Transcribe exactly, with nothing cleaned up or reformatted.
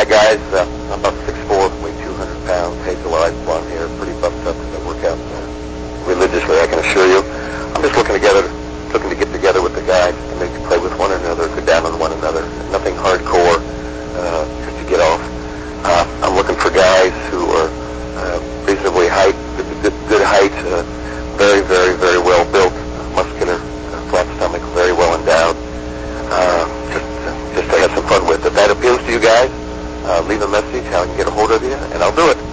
guys. Uh, I'm about six foot four, weigh two hundred pounds, hazel eyes, blonde hair, pretty buffed up because I work out uh, religiously, I can assure you. I'm just looking together, looking to get together with the guys and maybe play with one another, go down on one another. Nothing hardcore, uh, just to get off. Uh, I'm looking for guys who are uh, reasonably height, good, good, good height, uh, very, very, very well built, muscular, uh, flat stomach, very well endowed. Uh, just, uh, just to have some fun with. If that appeals to you guys, uh, leave a message, how I can get a hold of you, and I'll do it.